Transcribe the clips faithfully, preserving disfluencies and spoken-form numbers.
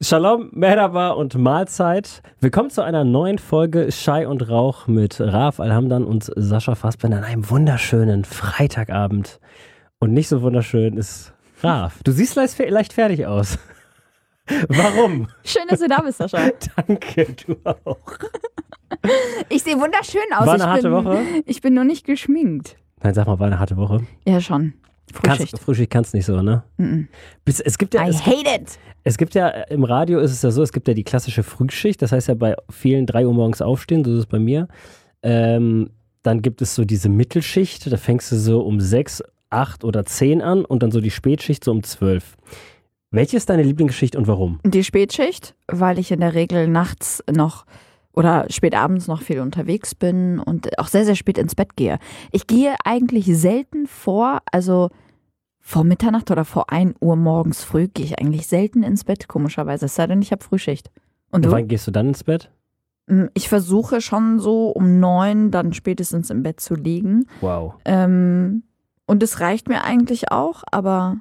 Shalom, Merhaba und Mahlzeit. Willkommen zu einer neuen Folge Schei und Rauch mit Raf Alhamdan und Sascha Fassbender an einem wunderschönen Freitagabend. Und nicht so wunderschön ist Raf. Du siehst leicht, leicht fertig aus. Warum? Schön, dass du da bist, Sascha. Danke, du auch. Ich sehe wunderschön aus. War eine ich harte bin, Woche? Ich bin nur nicht geschminkt. Nein, sag mal, war eine harte Woche? Ja, schon. Frühschicht. Kannst, Frühschicht kannst nicht so, ne? Mm-mm. Bis, es gibt ja, I es, hate it. Es gibt ja, im Radio ist es ja so, es gibt ja die klassische Frühschicht, das heißt ja bei vielen drei Uhr morgens aufstehen, so ist es bei mir. Ähm, dann gibt es so diese Mittelschicht, da fängst du so um sechs, acht oder zehn an und dann so die Spätschicht so um zwölf. Welche ist deine Lieblingsschicht und warum? Die Spätschicht, weil ich in der Regel nachts noch oder spät abends noch viel unterwegs bin und auch sehr, sehr spät ins Bett gehe. Ich gehe eigentlich selten vor, also vor Mitternacht oder vor ein Uhr morgens früh gehe ich eigentlich selten ins Bett, komischerweise. Es sei denn, ich habe Frühschicht. Und Und du? wann gehst du dann ins Bett? Ich versuche schon so um neun dann spätestens im Bett zu liegen. Wow. Ähm, und es reicht mir eigentlich auch, aber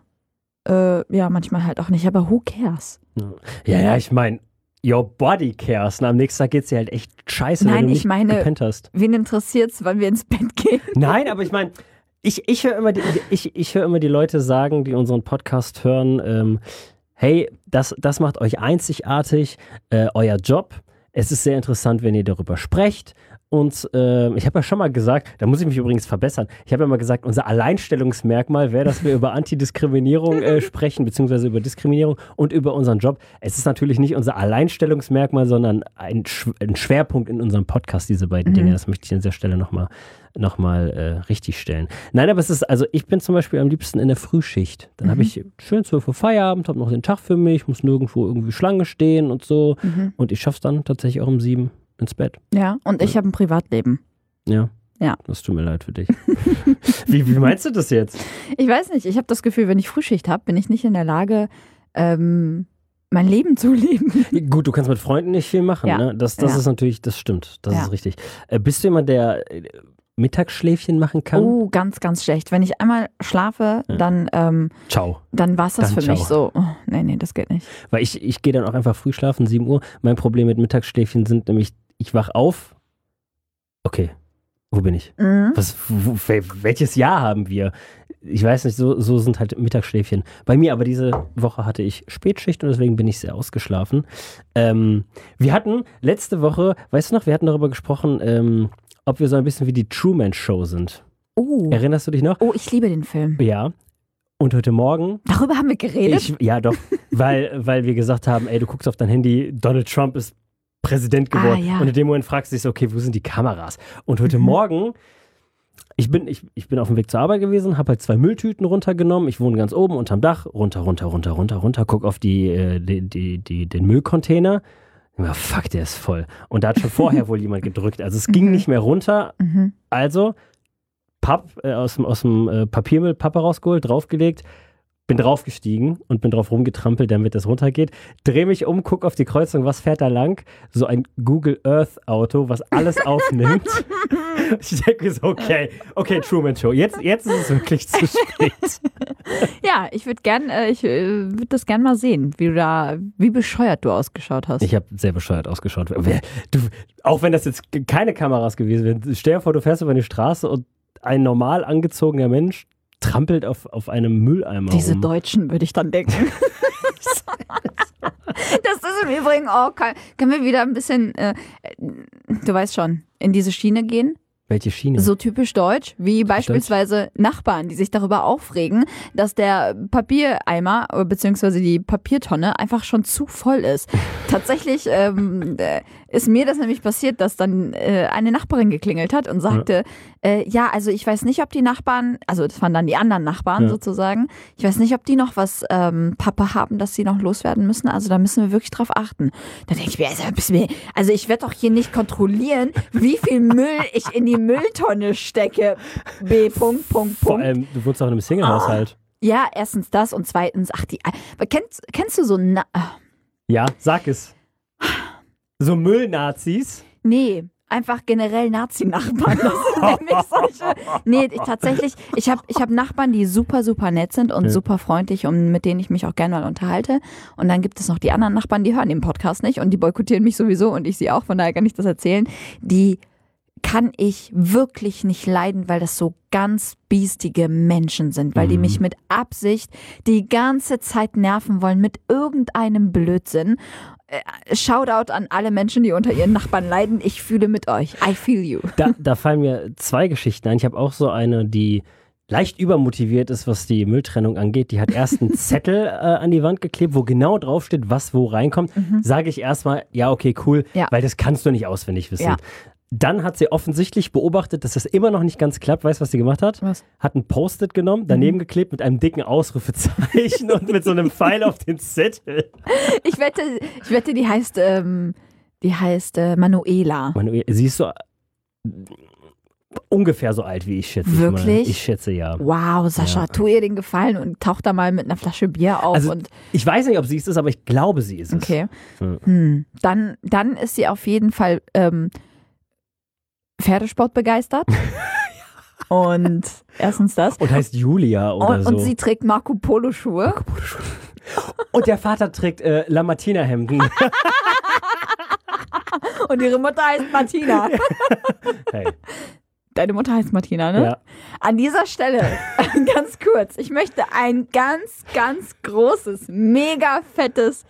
äh, ja, manchmal halt auch nicht. Aber who cares? Ja, ja, ich meine, your body cares. Und am nächsten Tag geht's dir halt echt scheiße, Nein, wenn du ich nicht meine- gepennt hast. Wen interessiert's, wann wir ins Bett gehen? Nein, aber ich meine, ich, ich höre immer, die- ich, ich hör immer die Leute sagen, die unseren Podcast hören, ähm, hey, das, das macht euch einzigartig, äh, euer Job. Es ist sehr interessant, wenn ihr darüber sprecht. Und äh, ich habe ja schon mal gesagt, da muss ich mich übrigens verbessern, ich habe ja mal gesagt, unser Alleinstellungsmerkmal wäre, dass wir über Antidiskriminierung äh, sprechen, beziehungsweise über Diskriminierung und über unseren Job. Es ist natürlich nicht unser Alleinstellungsmerkmal, sondern ein, Sch- ein Schwerpunkt in unserem Podcast, diese beiden Mhm. Dinge. Das möchte ich an dieser Stelle nochmal noch mal, äh, richtig stellen. Nein, aber es ist, also ich bin zum Beispiel am liebsten in der Frühschicht. Dann Mhm. habe ich schön zwölf Uhr Feierabend, habe noch den Tag für mich, muss nirgendwo irgendwie Schlange stehen und so. Mhm. Und ich schaffe es dann tatsächlich auch um sieben ins Bett. Ja, und ich habe ein Privatleben. Ja. Ja. Das tut mir leid für dich. wie, wie meinst du das jetzt? Ich weiß nicht, ich habe das Gefühl, wenn ich Frühschicht habe, bin ich nicht in der Lage, ähm, mein Leben zu leben. Gut, du kannst mit Freunden nicht viel machen. Ja. Ne? Das, das Ja. ist natürlich, das stimmt. Das Ja. ist richtig. Äh, bist du jemand, der äh, Mittagsschläfchen machen kann? Oh, ganz, ganz schlecht. Wenn ich einmal schlafe, Ja. dann, ähm, Ciao. dann war es das Dann für mich ciao. so. Oh, nee, nee, das geht nicht. Weil ich, ich gehe dann auch einfach früh schlafen, sieben Uhr. Mein Problem mit Mittagsschläfchen sind nämlich, ich wach auf. Okay, wo bin ich? Mhm. Was, wo, wel- welches Jahr haben wir? Ich weiß nicht, so, so sind halt Mittagsschläfchen. Bei mir aber diese Woche hatte ich Spätschicht und deswegen bin ich sehr ausgeschlafen. Ähm, wir hatten letzte Woche, weißt du noch, wir hatten darüber gesprochen, ähm, ob wir so ein bisschen wie die Truman Show sind. Oh. Erinnerst du dich noch? oh, ich liebe den Film. Ja. Und heute Morgen, Darüber haben wir geredet. ich, ja doch, weil, weil wir gesagt haben, ey, du guckst auf dein Handy, Donald Trump ist Präsident geworden. Ah, ja. Und in dem Moment fragst du dich so, okay, wo sind die Kameras? Und heute Mhm. Morgen, ich bin, ich, ich bin auf dem Weg zur Arbeit gewesen, habe halt zwei Mülltüten runtergenommen. Ich wohne ganz oben unterm Dach, runter, runter, runter, runter, runter, guck auf die, äh, die, die, die, den Müllcontainer. Ja, fuck, der ist voll. Und da hat schon vorher wohl jemand gedrückt. Also es ging Mhm. nicht mehr runter. Mhm. Also Papp, äh, aus dem, aus dem äh, Papiermüll Pappe rausgeholt, draufgelegt, bin draufgestiegen und bin drauf rumgetrampelt, damit das runtergeht. Dreh mich um, guck auf die Kreuzung, was fährt da lang? So ein Google Earth Auto, was alles aufnimmt. Ich denke so, okay, okay, Truman Show. Jetzt, jetzt ist es wirklich zu spät. Ja, ich würde gern, äh, ich äh, würde das gern mal sehen, wie du da, wie bescheuert du ausgeschaut hast. Ich habe sehr bescheuert ausgeschaut. Wer- Du, auch wenn das jetzt keine Kameras gewesen wären, stell dir vor, du fährst über eine Straße und ein normal angezogener Mensch trampelt auf, auf einem Mülleimer Diese rum. Deutschen, würde ich dann denken. Das ist im Übrigen, oh, kann, können wir wieder ein bisschen, äh, du weißt schon, in diese Schiene gehen? Welche Schiene? So typisch deutsch, wie beispielsweise Nachbarn, die sich darüber aufregen, dass der Papiereimer äh, bzw. die Papiertonne einfach schon zu voll ist. Tatsächlich ähm, äh, ist mir das nämlich passiert, dass dann äh, eine Nachbarin geklingelt hat und sagte, ja. Äh, ja, also ich weiß nicht, ob die Nachbarn, also das waren dann die anderen Nachbarn Ja. sozusagen, ich weiß nicht, ob die noch was ähm, Pappe haben, dass sie noch loswerden müssen. Also da müssen wir wirklich drauf achten. Da denke ich mir, also, bist mir- also ich werde doch hier nicht kontrollieren, wie viel Müll ich in die Mülltonne stecke. B. Punkt, Punkt, Vor Punkt. allem, du wohnst auch in einem Single-Haushalt. Ja, erstens das und zweitens, ach die, aber kennst, kennst du so, Na Ja, sag es. So Müllnazis. nee, einfach generell Nazi-Nachbarn. Das sind nämlich solche. Nee, ich, tatsächlich, ich habe ich hab Nachbarn, die super, super nett sind und ja. super freundlich und mit denen ich mich auch gerne mal unterhalte. Und dann gibt es noch die anderen Nachbarn, die hören den Podcast nicht und die boykottieren mich sowieso und ich sie auch, von daher kann ich das erzählen. Die kann ich wirklich nicht leiden, weil das so ganz biestige Menschen sind, weil die mich mit Absicht die ganze Zeit nerven wollen mit irgendeinem Blödsinn. Shoutout an alle Menschen, die unter ihren Nachbarn leiden. Ich fühle mit euch. I feel you. Da, da fallen mir zwei Geschichten ein. Ich habe auch so eine, die leicht übermotiviert ist, was die Mülltrennung angeht. Die hat erst einen Zettel äh, an die Wand geklebt, wo genau draufsteht, was wo reinkommt. Mhm. Sage ich erstmal, ja, okay, cool, ja. weil das kannst du nicht auswendig wissen. Ja. Dann hat sie offensichtlich beobachtet, dass das immer noch nicht ganz klappt. Weißt du, was sie gemacht hat? Was? Hat ein Post-it genommen, daneben mhm. geklebt mit einem dicken Ausrufezeichen und mit so einem Pfeil auf den Zettel. Ich wette, ich wette, die heißt, ähm, die heißt äh, Manuela. Manuela. Sie ist so ungefähr so alt wie ich, schätze. Wirklich? Ich, ich schätze, ja. Wow, Sascha, ja. tu ihr den Gefallen und tauch da mal mit einer Flasche Bier auf. Also, und ich weiß nicht, ob sie es ist, aber ich glaube, sie ist es. Okay. Hm. Hm. Dann, dann ist sie auf jeden Fall ähm, Pferdesport begeistert. Und erstens das. Und heißt Julia oder und, so. Und sie trägt Marco Polo Schuhe. Marco Polo Schuhe. Und der Vater trägt äh, La Martina Hemden. Und ihre Mutter heißt Martina. Hey. Deine Mutter heißt Martina, ne? Ja. An dieser Stelle, ganz kurz, ich möchte ein ganz, ganz großes, mega fettes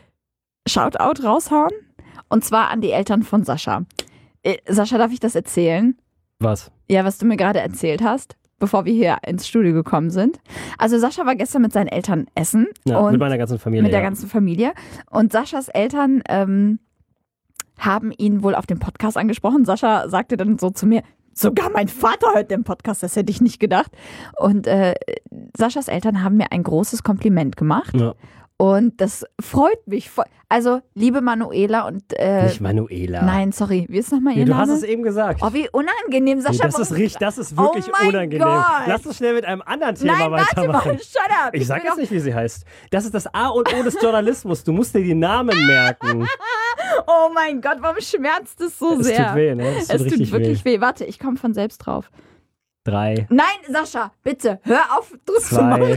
Shoutout raushauen. Und zwar an die Eltern von Sascha. Äh, Sascha, darf ich das erzählen? Was? Ja, was du mir gerade erzählt hast, bevor wir hier ins Studio gekommen sind. Also Sascha war gestern mit seinen Eltern essen. Ja, und mit meiner ganzen Familie. Mit der ja. ganzen Familie. Und Saschas Eltern ähm, haben ihn wohl auf dem Podcast angesprochen. Sascha sagte dann so zu mir, sogar mein Vater hört den Podcast, das hätte ich nicht gedacht. Und äh, Saschas Eltern haben mir ein großes Kompliment gemacht. Ja. Und das freut mich voll. Also, liebe Manuela und... Äh, Nicht Manuela. Nein, sorry. Wie ist nochmal ihr nee, Name? Du hast es eben gesagt. Oh, wie unangenehm, Sascha. Nee, das, ist richtig, das ist wirklich oh unangenehm. Gott. Lass uns schnell mit einem anderen Thema Nein, weitermachen. warte mal, shut up. Ich, ich sag jetzt nicht, wie sie heißt. Das ist das A und O des Journalismus. Du musst dir die Namen merken. Oh mein Gott, warum schmerzt es so es sehr? Es tut weh, ne? Es tut, es tut wirklich weh. weh. Warte, ich komme von selbst drauf. Drei. Nein, Sascha, bitte, hör auf, Druck zu machen. Nein,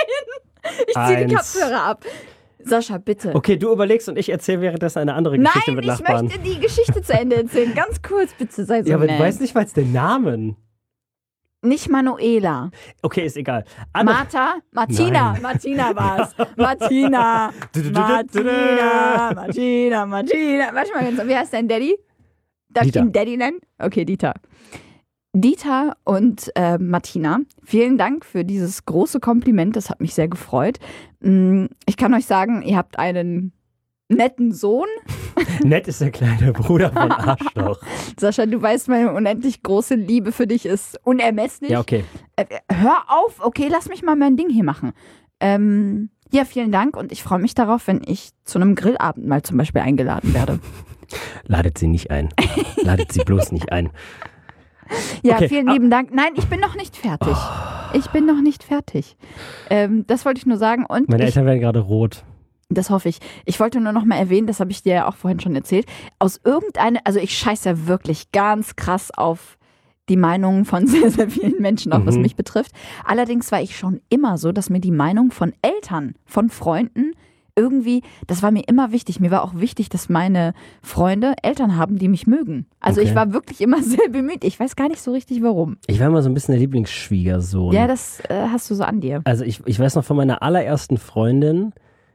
ich zieh die Kopfhörer ab. Sascha, bitte. Okay, du überlegst und ich erzähle währenddessen eine andere Geschichte Nein, mit Nachbarn. Nein, ich möchte die Geschichte zu Ende erzählen. Ganz kurz, bitte, sei so Ja, aber nett. du weißt nicht mal den Namen. Nicht Manuela. Okay, ist egal. Anna. Martha? Martina. Nein. Martina war's. Martina. Martina. Martina. Martina. Warte mal ganz, wie heißt dein Daddy? Darf ich ihn Daddy nennen? Okay, Dieter. Dieter und äh, Martina, vielen Dank für dieses große Kompliment. Das hat mich sehr gefreut. Ich kann euch sagen, ihr habt einen netten Sohn. Nett ist der kleine Bruder von Arschloch. Sascha, du weißt, meine unendlich große Liebe für dich ist unermesslich. Ja, okay. Äh, hör auf, okay, lass mich mal mein Ding hier machen. Ähm, ja, vielen Dank und ich freue mich darauf, wenn ich zu einem Grillabend mal zum Beispiel eingeladen werde. Ladet sie nicht ein. Ladet sie bloß nicht ein. Ja, okay, vielen lieben Dank. Nein, ich bin noch nicht fertig. Oh. Ich bin noch nicht fertig. Ähm, das wollte ich nur sagen. Und Meine ich, Eltern werden gerade rot. Das hoffe ich. Ich wollte nur noch mal erwähnen, das habe ich dir ja auch vorhin schon erzählt, aus irgendeiner, also ich scheiße ja wirklich ganz krass auf die Meinungen von sehr, sehr vielen Menschen, auch mhm. was mich betrifft. Allerdings war ich schon immer so, dass mir die Meinung von Eltern, von Freunden irgendwie, das war mir immer wichtig. Mir war auch wichtig, dass meine Freunde Eltern haben, die mich mögen. Also okay. ich war wirklich immer sehr bemüht. Ich weiß gar nicht so richtig, warum. Ich war immer so ein bisschen der Lieblingsschwiegersohn. Ja, das äh, hast du so an dir. Also ich, ich weiß noch von meiner allerersten Freundin,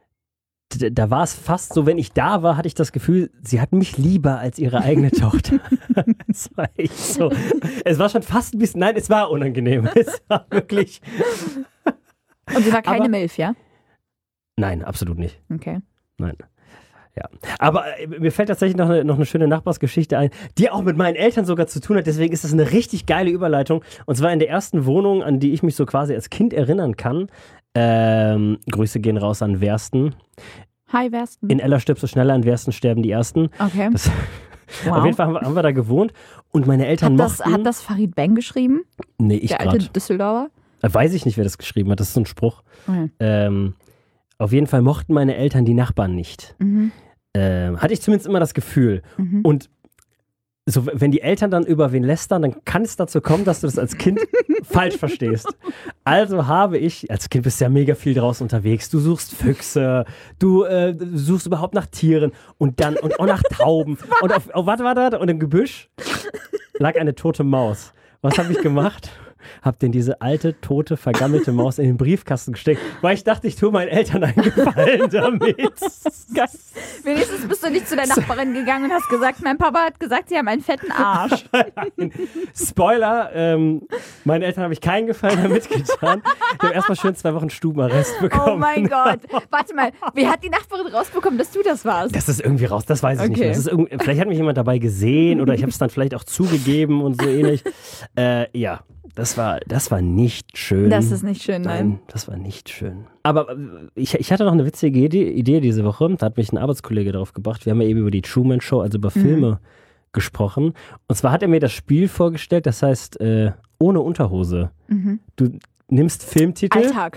da, da war es fast so, wenn ich da war, hatte ich das Gefühl, sie hat mich lieber als ihre eigene Tochter. Das war echt so. Es war schon fast ein bisschen, nein, es war unangenehm. Es war wirklich. Und sie war keine Aber, Milf, ja? Nein, absolut nicht. Okay. Nein. Ja. Aber äh, mir fällt tatsächlich noch eine, noch eine schöne Nachbarsgeschichte ein, die auch mit meinen Eltern sogar zu tun hat. Deswegen ist das eine richtig geile Überleitung. Und zwar in der ersten Wohnung, an die ich mich so quasi als Kind erinnern kann. Ähm, Grüße gehen raus an Wersten. Hi, Wersten. In Ella stirbst du schneller, in Wersten sterben die Ersten. Okay. Das, wow. Auf jeden Fall haben wir, haben wir da gewohnt. Und meine Eltern hat das, mochten... Hat das Farid Bang geschrieben? Nee, ich gerade. Der alte Düsseldorfer? Weiß ich nicht, wer das geschrieben hat. Das ist so ein Spruch. Okay. Ähm... Auf jeden Fall mochten meine Eltern die Nachbarn nicht. Mhm. Ähm, hatte ich zumindest immer das Gefühl. Mhm. Und so, wenn die Eltern dann über wen lästern, dann kann es dazu kommen, dass du das als Kind falsch verstehst. Also habe ich, als Kind bist du ja mega viel draußen unterwegs, du suchst Füchse, du äh, suchst überhaupt nach Tieren und dann, und auch nach Tauben. Und auf, oh, warte, warte, warte, und im Gebüsch lag eine tote Maus. Was habe ich gemacht? Hab denn diese alte, tote, vergammelte Maus in den Briefkasten gesteckt, weil ich dachte, ich tue meinen Eltern einen Gefallen damit. Wenigstens bist du nicht zu der Nachbarin gegangen und hast gesagt, mein Papa hat gesagt, sie haben einen fetten Arsch. Spoiler, ähm, meinen Eltern habe ich keinen Gefallen damit getan. Die haben erstmal schön zwei Wochen Stubenarrest bekommen. Oh mein Gott. Warte mal, wie hat die Nachbarin rausbekommen, dass du das warst? Das ist irgendwie raus, das weiß ich Okay. nicht mehr. Das ist irgendwie, vielleicht hat mich jemand dabei gesehen oder ich habe es dann vielleicht auch zugegeben und so ähnlich. Äh, ja. Das war, das war nicht schön. Das ist nicht schön, nein. Nein, das war nicht schön. Aber ich, ich hatte noch eine witzige Idee, Idee diese Woche. Da hat mich ein Arbeitskollege darauf gebracht. Wir haben ja eben über die Truman Show, also über Filme mhm. gesprochen. Und zwar hat er mir das Spiel vorgestellt, das heißt äh, ohne Unterhose. Mhm. Du nimmst Filmtitel. Alltag.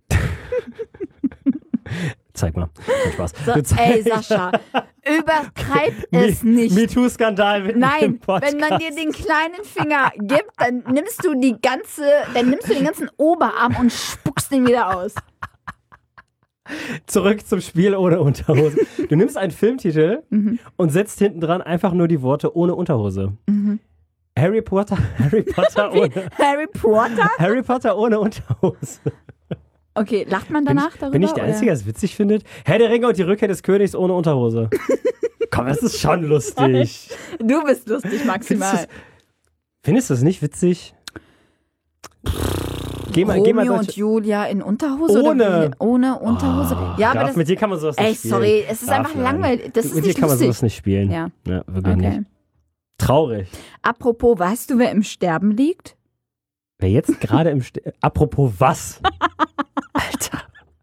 Zeig mal. Kein Spaß. So, ey, Sascha, übertreib es Me, nicht. MeToo-Skandal mit Nein, dem Podcast. wenn man dir den kleinen Finger gibt, dann nimmst du die ganze, dann nimmst du den ganzen Oberarm und spuckst den wieder aus. Zurück zum Spiel ohne Unterhose. Du nimmst einen Filmtitel mhm. und setzt hinten dran einfach nur die Worte ohne Unterhose. Mhm. Harry Potter, Harry Potter ohne. Harry Potter? Harry Potter ohne Unterhose. Okay, lacht man danach bin ich, darüber? Bin ich der Einzige, der es witzig findet? Herr der Ringe und die Rückkehr des Königs ohne Unterhose. Komm, das ist schon lustig. Du bist lustig, maximal. Findest, findest du das nicht witzig? Geh mal, Romeo geh mal solche, und Julia in Unterhose? Ohne. Oder ohne Unterhose? Oh, ja, aber darf, das, mit dir kann man sowas ey, nicht spielen. sorry, es ist Darf einfach nein. langweilig. Das ist mit nicht dir kann lustig. man sowas nicht spielen. Ja, ja wirklich okay. nicht. Traurig. Apropos, weißt du, wer im Sterben liegt? Wer jetzt gerade im Sterben... Apropos was? Alter.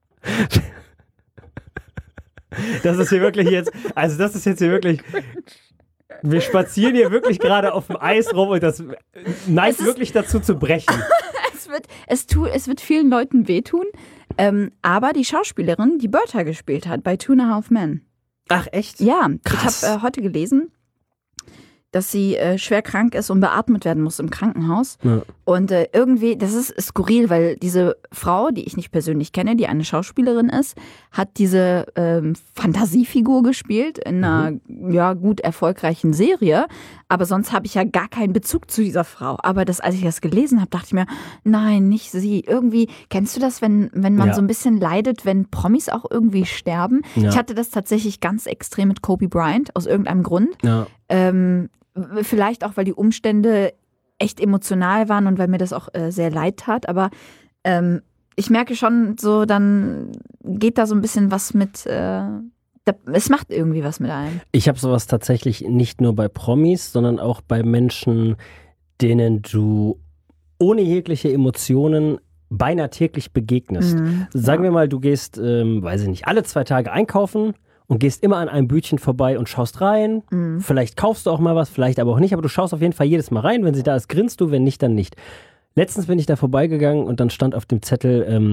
Das ist hier wirklich jetzt, also das ist jetzt hier wirklich, wir spazieren hier wirklich gerade auf dem Eis rum und das neigt wirklich dazu zu brechen. es, wird, es, tu, es wird vielen Leuten wehtun, ähm, aber die Schauspielerin, die Bertha gespielt hat bei Two and a Half Men. Ach echt? Ja, krass. Ich habe äh, heute gelesen, dass sie äh, schwer krank ist und beatmet werden muss im Krankenhaus. Ja. Und äh, irgendwie, das ist skurril, weil diese Frau, die ich nicht persönlich kenne, die eine Schauspielerin ist, hat diese ähm, Fantasiefigur gespielt in einer mhm. ja, gut erfolgreichen Serie. Aber sonst habe ich ja gar keinen Bezug zu dieser Frau. Aber das, als ich das gelesen habe, dachte ich mir, nein, nicht sie. Irgendwie, kennst du das, wenn, wenn man ja. so ein bisschen leidet, wenn Promis auch irgendwie sterben? Ja. Ich hatte das tatsächlich ganz extrem mit Kobe Bryant, aus irgendeinem Grund. Ja. Ähm, Vielleicht auch, weil die Umstände echt emotional waren und weil mir das auch äh, sehr leid tat. Aber ähm, ich merke schon so, dann geht da so ein bisschen was mit, äh, da, es macht irgendwie was mit einem. Ich habe sowas tatsächlich nicht nur bei Promis, sondern auch bei Menschen, denen du ohne jegliche Emotionen beinahe täglich begegnest. Mhm, Sagen ja. wir mal, du gehst, ähm, weiß ich nicht, alle zwei Tage einkaufen und gehst immer an einem Bütchen vorbei und schaust rein. Mhm. Vielleicht kaufst du auch mal was, vielleicht aber auch nicht, aber du schaust auf jeden Fall jedes Mal rein. Wenn sie da ist, grinst du, wenn nicht, dann nicht. Letztens bin ich da vorbeigegangen und dann stand auf dem Zettel, ähm,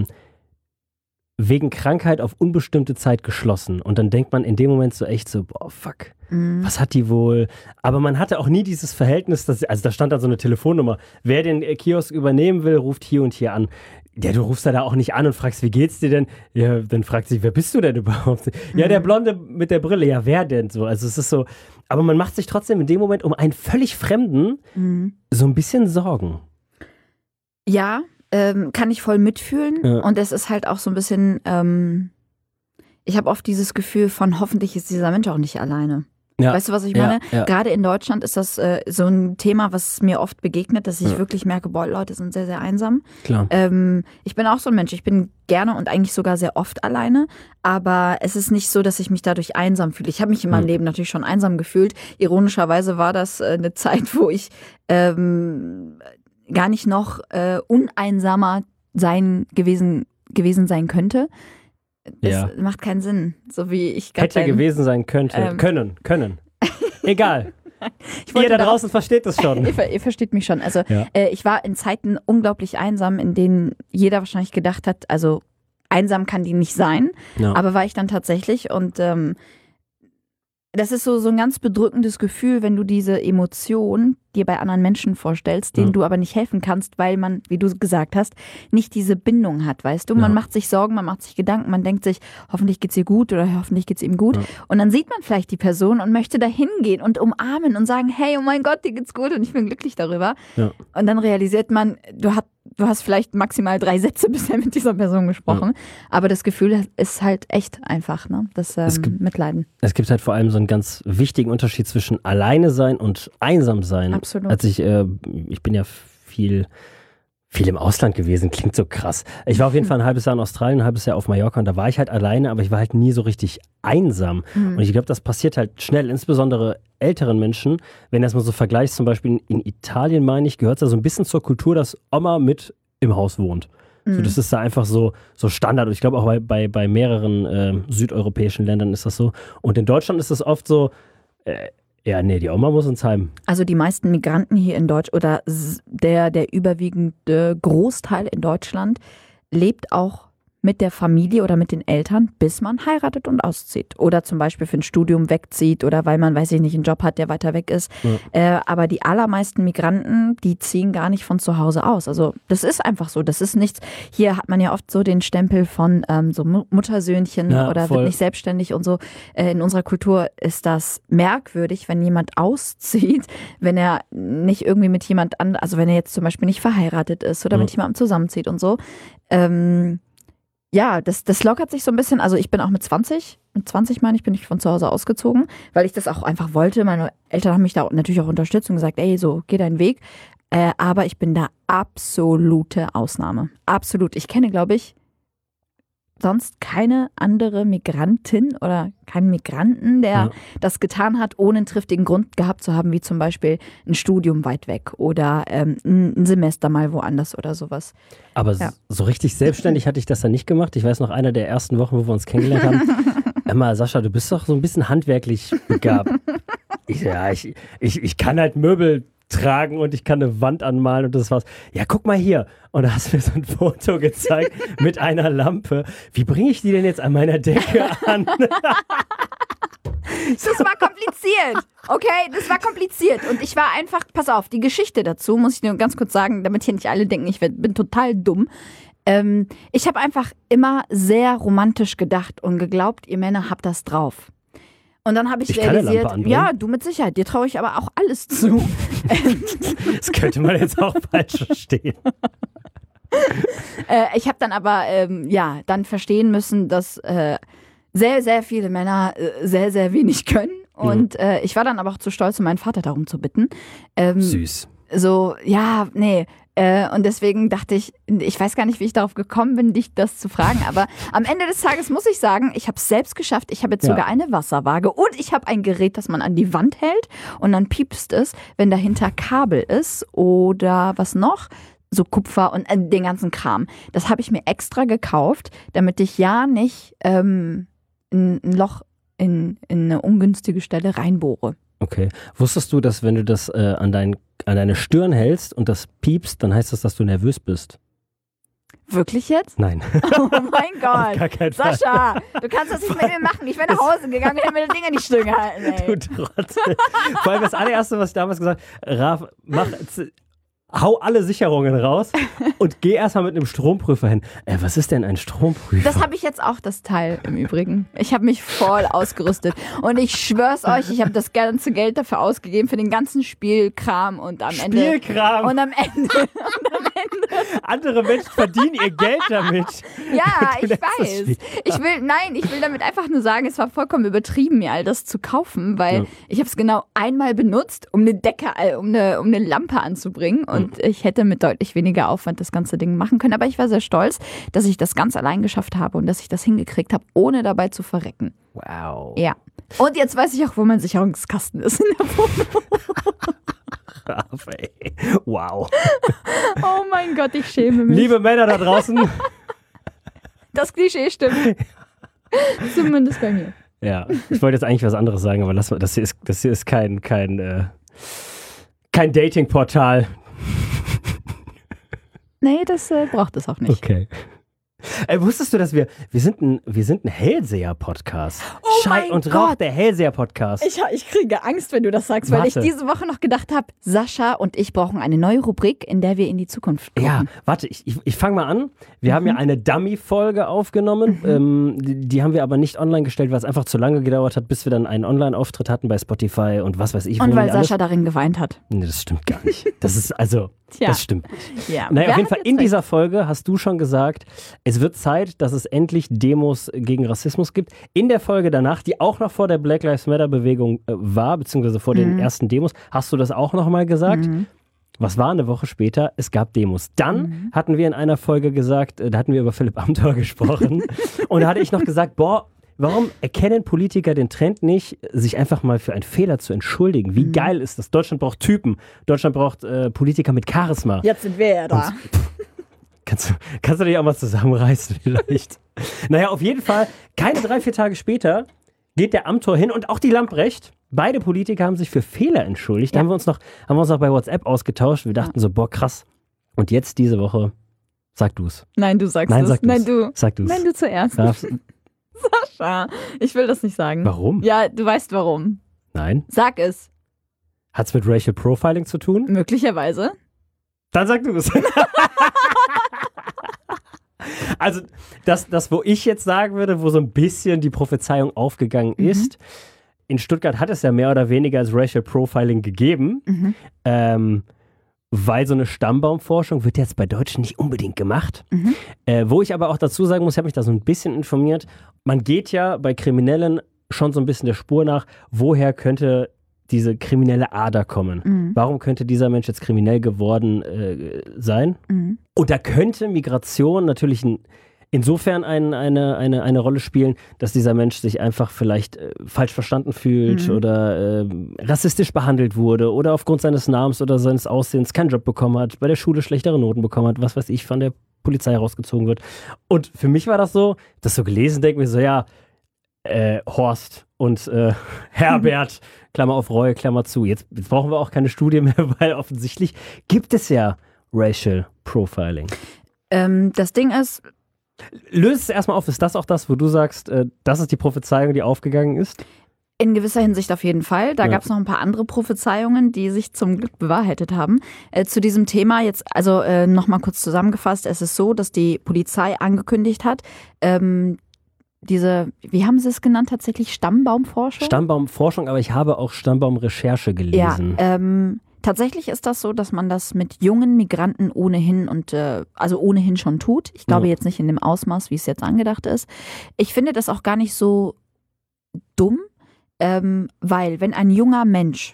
wegen Krankheit auf unbestimmte Zeit geschlossen. Und dann denkt man in dem Moment so echt so, boah, fuck, mhm. was hat die wohl? Aber man hatte auch nie dieses Verhältnis, dass, also da stand dann so eine Telefonnummer. Wer den Kiosk übernehmen will, ruft hier und hier an. Ja, du rufst da auch nicht an und fragst, wie geht's dir denn? Ja, dann fragt sich, wer bist du denn überhaupt? Mhm. Ja, der Blonde mit der Brille. Ja, wer denn so? Also es ist so, aber man macht sich trotzdem in dem Moment um einen völlig Fremden mhm. so ein bisschen Sorgen. Ja, ähm, kann ich voll mitfühlen. Ja. Und es ist halt auch so ein bisschen, ähm, ich habe oft dieses Gefühl von, hoffentlich ist dieser Mensch auch nicht alleine. Ja. Weißt du, was ich meine? Ja, ja. Gerade in Deutschland ist das äh, so ein Thema, was mir oft begegnet, dass ich ja. wirklich merke, boah, Leute sind sehr, sehr einsam. Klar. Ähm, ich bin auch so ein Mensch, ich bin gerne und eigentlich sogar sehr oft alleine, aber es ist nicht so, dass ich mich dadurch einsam fühle. Ich habe mich in meinem ja. Leben natürlich schon einsam gefühlt. Ironischerweise war das äh, eine Zeit, wo ich ähm, gar nicht noch äh, uneinsamer sein gewesen, gewesen sein könnte. Das ja. macht keinen Sinn, so wie ich gerade hätte gewesen sein könnte, ähm, können, können. Egal. Ihr da draußen versteht das schon. ihr, ihr versteht mich schon. Also ja. äh, ich war in Zeiten unglaublich einsam, in denen jeder wahrscheinlich gedacht hat, also einsam kann die nicht sein, ja. aber war ich dann tatsächlich und ähm, das ist so, so ein ganz bedrückendes Gefühl, wenn du diese Emotion dir bei anderen Menschen vorstellst, denen ja. du aber nicht helfen kannst, weil man, wie du gesagt hast, nicht diese Bindung hat, weißt du? Man ja. macht sich Sorgen, man macht sich Gedanken, man denkt sich, hoffentlich geht's ihr gut oder hoffentlich geht's ihm gut. Ja. Und dann sieht man vielleicht die Person und möchte da hingehen und umarmen und sagen, hey, oh mein Gott, dir geht's gut und ich bin glücklich darüber. Ja. Und dann realisiert man, du hast Du hast vielleicht maximal drei Sätze bisher mit dieser Person gesprochen, ja. aber das Gefühl ist halt echt einfach, ne? Das ähm, es gibt, Mitleiden. Es gibt halt vor allem so einen ganz wichtigen Unterschied zwischen alleine sein und einsam sein. Absolut. Als ich, äh, ich bin ja viel, viel im Ausland gewesen, klingt so krass. Ich war auf jeden Fall ein halbes Jahr in Australien, ein halbes Jahr auf Mallorca und da war ich halt alleine, aber ich war halt nie so richtig einsam. Mhm. Und ich glaube, das passiert halt schnell, insbesondere älteren Menschen, wenn du das mal so vergleichst, zum Beispiel in Italien, meine ich, gehört es da so ein bisschen zur Kultur, dass Oma mit im Haus wohnt. Mhm. So, das ist da einfach so, so Standard. Und ich glaube auch bei, bei, bei mehreren äh, südeuropäischen Ländern ist das so. Und in Deutschland ist das oft so, äh, ja, nee, die Oma muss ins Heim. Also die meisten Migranten hier in Deutschland oder der, der überwiegende Großteil in Deutschland lebt auch mit der Familie oder mit den Eltern, bis man heiratet und auszieht. Oder zum Beispiel für ein Studium wegzieht oder weil man, weiß ich nicht, einen Job hat, der weiter weg ist. Ja. Äh, aber die allermeisten Migranten, die ziehen gar nicht von zu Hause aus. Also das ist einfach so. Das ist nichts. Hier hat man ja oft so den Stempel von ähm, so Muttersöhnchen ja, oder voll. Wird nicht selbstständig und so. Äh, in unserer Kultur ist das merkwürdig, wenn jemand auszieht, wenn er nicht irgendwie mit jemand anderem, also wenn er jetzt zum Beispiel nicht verheiratet ist oder ja. mit jemandem zusammenzieht und so. Ähm, Ja, das, das lockert sich so ein bisschen. Also ich bin auch mit zwanzig, mit zwanzig meine ich, bin ich von zu Hause ausgezogen, weil ich das auch einfach wollte. Meine Eltern haben mich da natürlich auch unterstützt und gesagt, ey, so, geh deinen Weg. Äh, aber ich bin da absolute Ausnahme. Absolut. Ich kenne, glaube ich, sonst keine andere Migrantin oder keinen Migranten, der ja. das getan hat, ohne einen triftigen Grund gehabt zu haben, wie zum Beispiel ein Studium weit weg oder ähm, ein Semester mal woanders oder sowas. Aber ja. so richtig selbstständig hatte ich das dann nicht gemacht. Ich weiß noch, einer der ersten Wochen, wo wir uns kennengelernt haben, Emma, Sascha, du bist doch so ein bisschen handwerklich begabt. ich, ja, ich, ich, ich kann halt Möbel tragen und ich kann eine Wand anmalen und das war's. Ja, guck mal hier. Und da hast du mir so ein Foto gezeigt mit einer Lampe. Wie bringe ich die denn jetzt an meiner Decke an? Das war kompliziert. Okay, das war kompliziert. Und ich war einfach, pass auf, die Geschichte dazu, muss ich nur ganz kurz sagen, damit hier nicht alle denken, ich bin total dumm. Ähm, ich habe einfach immer sehr romantisch gedacht und geglaubt, ihr Männer habt das drauf. Und dann habe ich, ich realisiert, ja, du mit Sicherheit, dir traue ich aber auch alles zu. Das könnte man jetzt auch falsch verstehen. äh, ich habe dann aber, ähm, ja, dann verstehen müssen, dass äh, sehr, sehr viele Männer äh, sehr, sehr wenig können. Und mhm. äh, ich war dann aber auch zu stolz, um meinen Vater darum zu bitten. Ähm, Süß. So, ja, nee. Äh, und deswegen dachte ich, ich weiß gar nicht, wie ich darauf gekommen bin, dich das zu fragen, aber am Ende des Tages muss ich sagen, ich habe es selbst geschafft. Ich habe jetzt ja. sogar eine Wasserwaage und ich habe ein Gerät, das man an die Wand hält und dann piepst es, wenn dahinter Kabel ist oder was noch? So Kupfer und äh, den ganzen Kram. Das habe ich mir extra gekauft, damit ich ja nicht ähm, ein, ein Loch in, in eine ungünstige Stelle reinbohre. Okay. Wusstest du, dass wenn du das äh, an, dein, an deine Stirn hältst und das piepst, dann heißt das, dass du nervös bist? Wirklich jetzt? Nein. Oh mein Gott. Auf gar keinen Fall. Sascha, du kannst das nicht mit mir machen. Ich wäre nach Hause gegangen und hätte mir das Ding in die Stirn gehalten. Ey. Du Trottel. Vor allem das allererste, was ich damals gesagt habe, Raf, mach... Hau alle Sicherungen raus und geh erstmal mit einem Stromprüfer hin. Äh, was ist denn ein Stromprüfer? Das habe ich jetzt auch, das Teil im Übrigen. Ich habe mich voll ausgerüstet. Und ich schwör's euch, ich habe das ganze Geld dafür ausgegeben, für den ganzen Spielkram und am Ende. Spielkram? Und am Ende. Und am Ende. Andere Menschen verdienen ihr Geld damit. Ja, ich weiß. Ich will, nein, ich will damit einfach nur sagen, es war vollkommen übertrieben, mir all das zu kaufen, weil ja. ich habe es genau einmal benutzt, um eine Decke, um eine, um eine Lampe anzubringen. Und ich hätte mit deutlich weniger Aufwand das ganze Ding machen können. Aber ich war sehr stolz, dass ich das ganz allein geschafft habe und dass ich das hingekriegt habe, ohne dabei zu verrecken. Wow. Ja. Und jetzt weiß ich auch, wo mein Sicherungskasten ist in der Wohnung. Wow. Oh mein Gott, ich schäme mich. Liebe Männer da draußen. Das Klischee stimmt. Zumindest bei mir. Ja, ich wollte jetzt eigentlich was anderes sagen, aber das, das, hier, ist, das hier ist kein, kein, äh, kein Dating-Portal. Nee, das äh, braucht es auch nicht. Okay. Ey, wusstest du, dass wir, wir sind ein, wir sind ein Hellseher-Podcast. Oh Schei mein und Rauch, Gott. der Hellseher-Podcast. Ich, ich kriege Angst, wenn du das sagst, weil Warte. ich diese Woche noch gedacht habe, Sascha und ich brauchen eine neue Rubrik, in der wir in die Zukunft gucken. Ja, warte, ich, ich, ich fange mal an. Wir Mhm. haben ja eine Dummy-Folge aufgenommen. Mhm. Ähm, die, die haben wir aber nicht online gestellt, weil es einfach zu lange gedauert hat, bis wir dann einen Online-Auftritt hatten bei Spotify und was weiß ich. Und wo weil die alles- Sascha darin geweint hat. Nee, das stimmt gar nicht. Das ist, also, Tja. das stimmt nicht. Ja. Naja, Wer auf jeden hat Fall jetzt in recht? dieser Folge hast du schon gesagt, es wird Zeit, dass es endlich Demos gegen Rassismus gibt. In der Folge danach, die auch noch vor der Black Lives Matter Bewegung äh, war, beziehungsweise vor den Mhm. ersten Demos, hast du das auch nochmal gesagt. Mhm. Was war eine Woche später? Es gab Demos. Dann Mhm. hatten wir in einer Folge gesagt, äh, da hatten wir über Philipp Amthor gesprochen. Und da hatte ich noch gesagt, boah, warum erkennen Politiker den Trend nicht, sich einfach mal für einen Fehler zu entschuldigen? Wie Mhm. geil ist das? Deutschland braucht Typen. Deutschland braucht äh, Politiker mit Charisma. Jetzt sind wir ja da. Kannst du, kannst du dich auch mal zusammenreißen vielleicht? Naja, auf jeden Fall, keine drei, vier Tage später geht der Amthor hin und auch die Lamprecht. Beide Politiker haben sich für Fehler entschuldigt. Da Ja. haben wir uns noch, haben wir uns noch bei WhatsApp ausgetauscht. Wir dachten so, boah, krass. Und jetzt diese Woche, sag du's. Nein, du sagst Nein, es. sag du's. Nein, du. Sag du's. Nein, du zuerst. Darfst- Sascha, ich will das nicht sagen. Warum? Ja, du weißt warum. Nein. Sag es. Hat's mit Racial Profiling zu tun? Möglicherweise. Dann sag du's. Also, das, das, wo ich jetzt sagen würde, wo so ein bisschen die Prophezeiung aufgegangen Mhm. ist, in Stuttgart hat es ja mehr oder weniger als Racial Profiling gegeben, Mhm. ähm, weil so eine Stammbaumforschung wird jetzt bei Deutschen nicht unbedingt gemacht. Mhm. Äh, wo ich aber auch dazu sagen muss, ich habe mich da so ein bisschen informiert, man geht ja bei Kriminellen schon so ein bisschen der Spur nach, woher könnte diese kriminelle Ader kommen? Mhm. Warum könnte dieser Mensch jetzt kriminell geworden äh, sein? Mhm. Und da könnte Migration natürlich ein, insofern ein, eine, eine, eine Rolle spielen, dass dieser Mensch sich einfach vielleicht äh, falsch verstanden fühlt Mhm. oder äh, rassistisch behandelt wurde oder aufgrund seines Namens oder seines Aussehens keinen Job bekommen hat, bei der Schule schlechtere Noten bekommen hat, was weiß ich, von der Polizei rausgezogen wird. Und für mich war das so, das so gelesen, denke mir so, ja, äh, Horst und äh, Herbert, Klammer auf Reue, Klammer zu. Jetzt, jetzt brauchen wir auch keine Studie mehr, weil offensichtlich gibt es ja Racial Profiling. Ähm, das Ding ist, Löse es erstmal auf, ist das auch das, wo du sagst, äh, das ist die Prophezeiung, die aufgegangen ist? in gewisser Hinsicht auf jeden Fall. Da Ja. gab es noch ein paar andere Prophezeiungen, die sich zum Glück bewahrheitet haben. Äh, zu diesem Thema jetzt, also äh, nochmal kurz zusammengefasst, es ist so, dass die Polizei angekündigt hat, ähm, diese, wie haben sie es genannt, tatsächlich Stammbaumforschung? Stammbaumforschung, aber ich habe auch Stammbaumrecherche gelesen. Ja, ähm, tatsächlich ist das so, dass man das mit jungen Migranten ohnehin und äh, also ohnehin schon tut. Ich glaube Ja. jetzt nicht in dem Ausmaß, wie es jetzt angedacht ist. Ich finde das auch gar nicht so dumm, ähm, weil wenn ein junger Mensch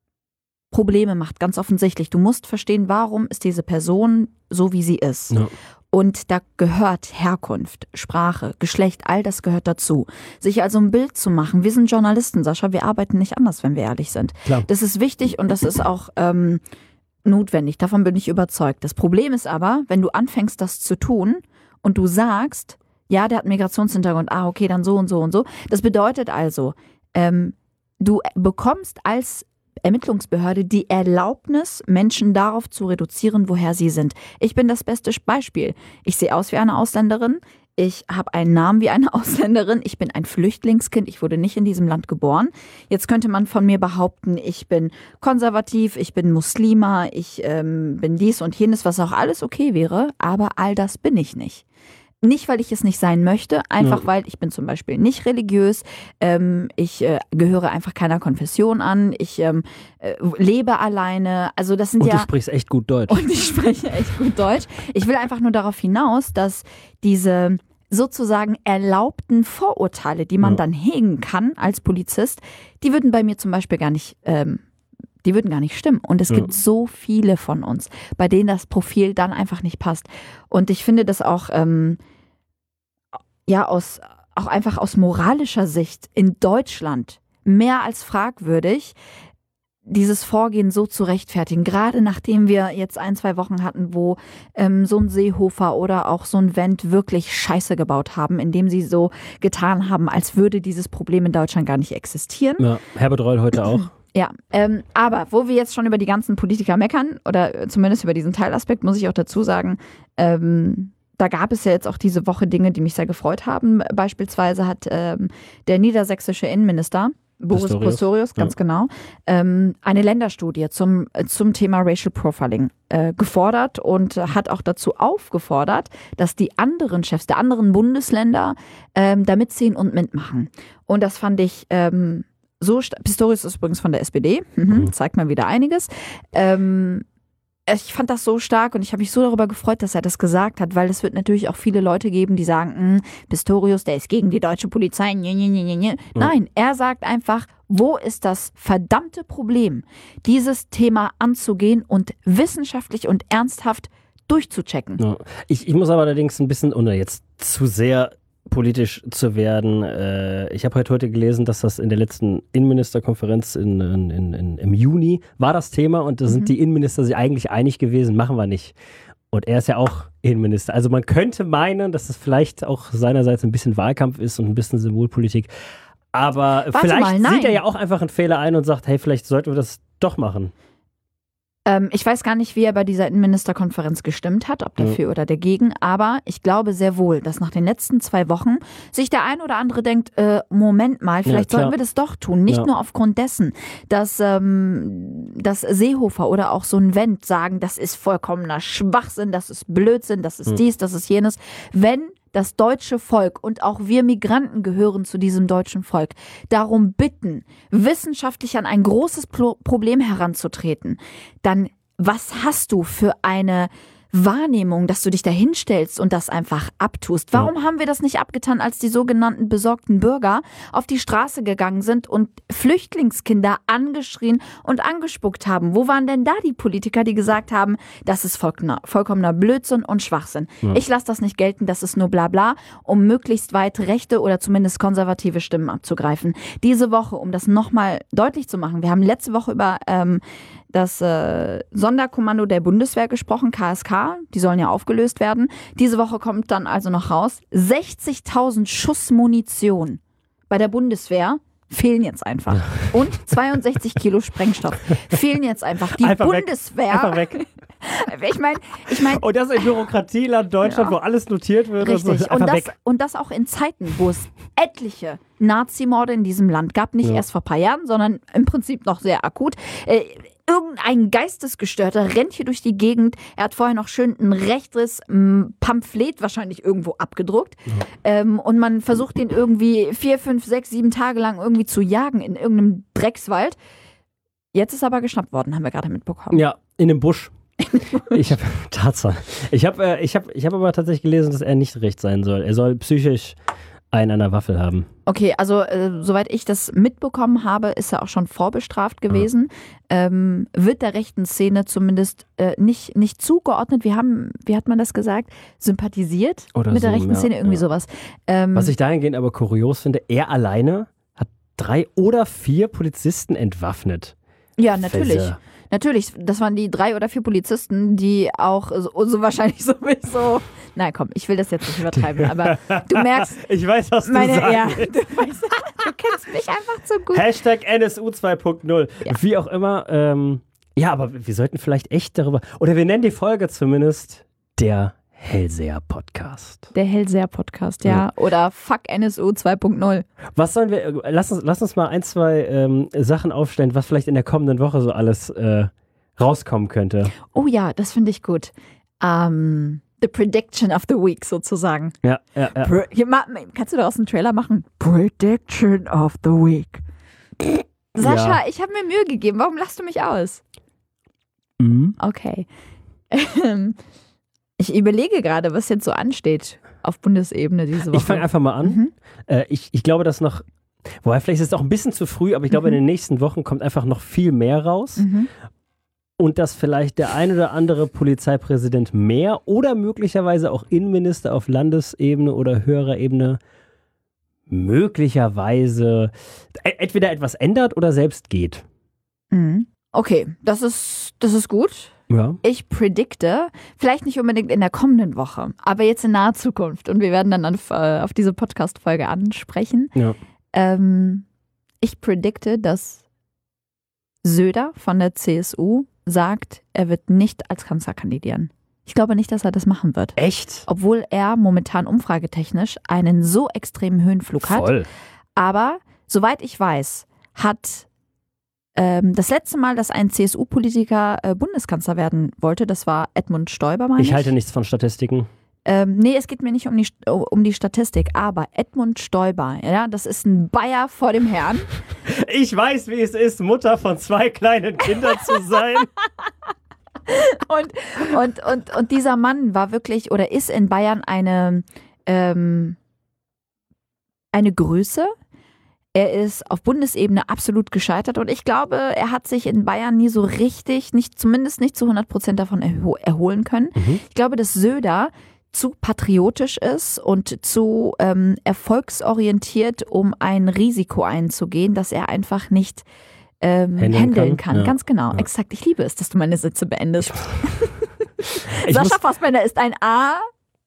Probleme macht, ganz offensichtlich, du musst verstehen, warum ist diese Person so, wie sie ist. Ja. Und da gehört Herkunft, Sprache, Geschlecht, all das gehört dazu. Sich also ein Bild zu machen. Wir sind Journalisten, Sascha, wir arbeiten nicht anders, wenn wir ehrlich sind. Klar. Das ist wichtig und das ist auch ähm, notwendig. Davon bin ich überzeugt. Das Problem ist aber, wenn du anfängst, das zu tun und du sagst, ja, der hat Migrationshintergrund, ah, okay, dann so und so und so. Das bedeutet also, ähm, du bekommst als Ermittlungsbehörde die Erlaubnis, Menschen darauf zu reduzieren, woher sie sind. Ich bin das beste Beispiel. Ich sehe aus wie eine Ausländerin. Ich habe einen Namen wie eine Ausländerin. Ich bin ein Flüchtlingskind. Ich wurde nicht in diesem Land geboren. Jetzt könnte man von mir behaupten, ich bin konservativ, ich bin Muslima, ich ähm, bin dies und jenes, was auch alles okay wäre. Aber all das bin ich nicht. Nicht, weil ich es nicht sein möchte, einfach Ja. weil ich bin zum Beispiel nicht religiös, ähm, ich äh, gehöre einfach keiner Konfession an, ich ähm, äh, lebe alleine, also das sind Und ja... du sprichst echt gut Deutsch. Und ich spreche echt gut Deutsch. Ich will einfach nur darauf hinaus, dass diese sozusagen erlaubten Vorurteile, die man Ja. dann hegen kann als Polizist, die würden bei mir zum Beispiel gar nicht... Ähm, die würden gar nicht stimmen. Und es Ja. gibt so viele von uns, bei denen das Profil dann einfach nicht passt. Und ich finde das auch, ähm, ja, aus, auch einfach aus moralischer Sicht in Deutschland mehr als fragwürdig, dieses Vorgehen so zu rechtfertigen. Gerade nachdem wir jetzt ein, zwei Wochen hatten, wo ähm, so ein Seehofer oder auch so ein Wendt wirklich Scheiße gebaut haben, indem sie so getan haben, als würde dieses Problem in Deutschland gar nicht existieren. Ja, Herbert Reul heute auch. Ja, ähm, aber wo wir jetzt schon über die ganzen Politiker meckern, oder zumindest über diesen Teilaspekt, muss ich auch dazu sagen, ähm, da gab es ja jetzt auch diese Woche Dinge, die mich sehr gefreut haben. Beispielsweise hat ähm, der niedersächsische Innenminister Boris Pistorius, Pistorius, ganz ja. genau, ähm, eine Länderstudie zum, zum Thema Racial Profiling äh, gefordert und hat auch dazu aufgefordert, dass die anderen Chefs der anderen Bundesländer ähm, da mitziehen und mitmachen. Und das fand ich ähm, so, sta- Pistorius ist übrigens von der S P D, mhm, Mhm. zeigt mal wieder einiges. Ähm, ich fand das so stark und ich habe mich so darüber gefreut, dass er das gesagt hat, weil es wird natürlich auch viele Leute geben, die sagen, "Mm, Pistorius, der ist gegen die deutsche Polizei. Nye, nye, nye, nye." Nein, er sagt einfach, wo ist das verdammte Problem, dieses Thema anzugehen und wissenschaftlich und ernsthaft durchzuchecken. Ja. Ich, ich muss aber allerdings ein bisschen, ohne jetzt zu sehr politisch zu werden, äh, ich habe heute, heute gelesen, dass das in der letzten Innenministerkonferenz in, in, in, in, im Juni war das Thema und da Mhm. sind die Innenminister sich eigentlich einig gewesen, machen wir nicht. Und er ist ja auch Innenminister. Also man könnte meinen, dass das vielleicht auch seinerseits ein bisschen Wahlkampf ist und ein bisschen Symbolpolitik. Aber Warte vielleicht mal, nein. sieht er ja auch einfach einen Fehler ein und sagt, hey, vielleicht sollten wir das doch machen. Ähm, ich weiß gar nicht, wie er bei dieser Innenministerkonferenz gestimmt hat, ob dafür Ja. oder dagegen, aber ich glaube sehr wohl, dass nach den letzten zwei Wochen sich der ein oder andere denkt, äh, Moment mal, vielleicht klar. sollten wir das doch tun. Nicht Ja. nur aufgrund dessen, dass, ähm, dass Seehofer oder auch so ein Wendt sagen, das ist vollkommener Schwachsinn, das ist Blödsinn, das ist Hm. dies, das ist jenes. Wenn das deutsche Volk und auch wir Migranten gehören zu diesem deutschen Volk, darum bitten, wissenschaftlich an ein großes Pro- Problem heranzutreten, dann was hast du für eine Wahrnehmung, dass du dich da hinstellst und das einfach abtust? Warum haben wir das nicht abgetan, als die sogenannten besorgten Bürger auf die Straße gegangen sind und Flüchtlingskinder angeschrien und angespuckt haben? Wo waren denn da die Politiker, die gesagt haben, das ist vollkommener, vollkommener Blödsinn und Schwachsinn? Ja. Ich lasse das nicht gelten, das ist nur Blabla, um möglichst weit rechte oder zumindest konservative Stimmen abzugreifen. Diese Woche, um das nochmal deutlich zu machen, wir haben letzte Woche über ähm, das äh, Sonderkommando der Bundeswehr gesprochen, K S K, die sollen ja aufgelöst werden. Diese Woche kommt dann also noch raus, sechzigtausend Schuss Munition bei der Bundeswehr fehlen jetzt einfach. Und zweiundsechzig Kilo Sprengstoff fehlen jetzt einfach. Die Einfach weg. Bundeswehr, Einfach weg. ich meine, ich meine, Und das in Bürokratieland Deutschland, Ja. wo alles notiert wird. richtig. Und, so. Und Einfach das, weg. und das auch in Zeiten, wo es etliche Nazimorde in diesem Land gab. Nicht Ja. erst vor ein paar Jahren, sondern im Prinzip noch sehr akut. Äh, Irgendein Geistesgestörter rennt hier durch die Gegend. Er hat vorher noch schön ein rechtes m, Pamphlet wahrscheinlich irgendwo abgedruckt. Ähm, und man versucht ihn irgendwie vier, fünf, sechs, sieben Tage lang irgendwie zu jagen in irgendeinem Dreckswald. Jetzt ist er aber geschnappt worden, haben wir gerade mitbekommen. Ja, in dem Busch. Ich habe Tatsache. Ich habe äh, ich hab, ich hab aber tatsächlich gelesen, dass er nicht recht sein soll. Er soll psychisch einen an der Waffel haben. Okay, also äh, soweit ich das mitbekommen habe, ist er auch schon vorbestraft gewesen. Ähm, wird der rechten Szene zumindest äh, nicht, nicht zugeordnet. Wir haben, wie hat man das gesagt, sympathisiert Oder mit der so, rechten ja, Szene, irgendwie ja. sowas. Ähm, Was ich dahingehend aber kurios finde, er alleine hat drei oder vier Polizisten entwaffnet. ja, natürlich. Fässer. Natürlich, das waren die drei oder vier Polizisten, die auch so, so wahrscheinlich sowieso. Nein, komm, ich will das jetzt nicht übertreiben, aber du merkst, Ich weiß, was du meine, sagst. ja, du, weißt, du kennst mich einfach zu gut. Hashtag N S U zwei Punkt null. Ja. Wie auch immer. Ähm, ja, aber wir sollten vielleicht echt darüber, oder wir nennen die Folge zumindest der Hellseher-Podcast. Der Hellseher-Podcast, ja. Oder Fuck N S U zwei Punkt null. Was sollen wir, lass uns, lass uns mal ein, zwei ähm, Sachen aufstellen, was vielleicht in der kommenden Woche so alles äh, rauskommen könnte. Oh ja, das finde ich gut. Ähm, the Prediction of the Week sozusagen. Ja, ja, ja. Pre- Hier, ma- kannst du daraus einen Trailer machen? Prediction of the Week. Sascha, Ja. ich habe mir Mühe gegeben. Warum lachst du mich aus? Mhm. Okay. Ich überlege gerade, was jetzt so ansteht auf Bundesebene diese Woche. Ich fange einfach mal an. Mhm. Äh, ich, ich glaube, dass noch, wobei vielleicht ist es auch ein bisschen zu früh, aber ich glaube, Mhm. in den nächsten Wochen kommt einfach noch viel mehr raus. Mhm. Und dass vielleicht der ein oder andere Polizeipräsident mehr oder möglicherweise auch Innenminister auf Landesebene oder höherer Ebene möglicherweise e- entweder etwas ändert oder selbst geht. Mhm. Okay, das ist, das ist gut. Ja. Ich predikte, vielleicht nicht unbedingt in der kommenden Woche, aber jetzt in naher Zukunft. Und wir werden dann auf, äh, auf diese Podcast-Folge ansprechen. Ja. Ähm, ich predikte, dass Söder von der C S U sagt, er wird nicht als Kanzler kandidieren. Ich glaube nicht, dass er das machen wird. Echt? Obwohl er momentan umfragetechnisch einen so extremen Höhenflug hat. Voll. Aber soweit ich weiß, hat ähm, das letzte Mal, dass ein C S U-Politiker äh, Bundeskanzler werden wollte, das war Edmund Stoiber, meine ich. Ich halte nichts von Statistiken. Ähm, nee, es geht mir nicht um die, um die Statistik, aber Edmund Stoiber, ja, das ist ein Bayer vor dem Herrn. Ich weiß, wie es ist, Mutter von zwei kleinen Kindern zu sein. Und, und, und, und dieser Mann war wirklich oder ist in Bayern eine, ähm, eine Größe. Er ist auf Bundesebene absolut gescheitert und ich glaube, er hat sich in Bayern nie so richtig, nicht, zumindest nicht zu hundert Prozent davon erho- erholen können. Mhm. Ich glaube, dass Söder zu patriotisch ist und zu ähm, erfolgsorientiert, um ein Risiko einzugehen, das er einfach nicht ähm, handeln kann. kann. Ja. Ganz genau, ja. Exakt. Ich liebe es, dass du meine Sätze beendest. Ich Sascha muss... Fassbender ist ein A.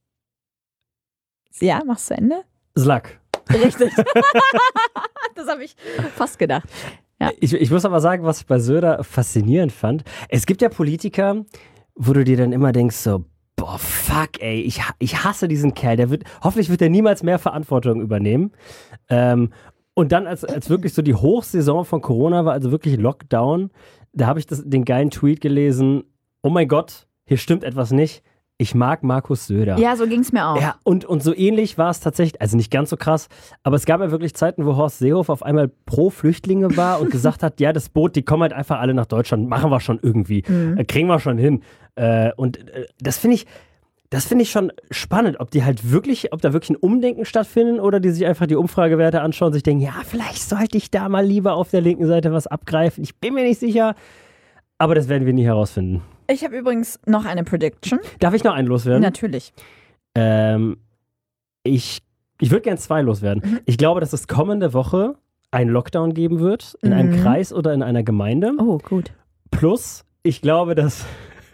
Ja, machst du zu Ende? Slack. Richtig. Das habe ich fast gedacht. Ja. Ich, ich muss aber sagen, was ich bei Söder faszinierend fand. Es gibt ja Politiker, wo du dir dann immer denkst, so, boah, fuck, ey, ich, ich hasse diesen Kerl. Der wird, hoffentlich wird er niemals mehr Verantwortung übernehmen. Ähm, und dann, als, als wirklich so die Hochsaison von Corona war, also wirklich Lockdown, da habe ich das, den geilen Tweet gelesen, oh mein Gott, hier stimmt etwas nicht. Ich mag Markus Söder. Ja, so ging es mir auch. Ja, und, und so ähnlich war es tatsächlich, also nicht ganz so krass, aber es gab ja wirklich Zeiten, wo Horst Seehofer auf einmal pro Flüchtlinge war und gesagt hat, ja, das Boot, die kommen halt einfach alle nach Deutschland, machen wir schon irgendwie, mhm. äh, kriegen wir schon hin. Äh, und äh, das finde ich, das finde ich schon spannend, ob die halt wirklich, ob da wirklich ein Umdenken stattfindet oder die sich einfach die Umfragewerte anschauen und sich denken, ja, vielleicht sollte ich da mal lieber auf der linken Seite was abgreifen. Ich bin mir nicht sicher, aber das werden wir nie herausfinden. Ich habe übrigens noch eine Prediction. Darf ich noch einen loswerden? Natürlich. Ähm, ich ich würde gerne zwei loswerden. Mhm. Ich glaube, dass es kommende Woche einen Lockdown geben wird, in mhm. einem Kreis oder in einer Gemeinde. Oh, gut. Plus, ich glaube, dass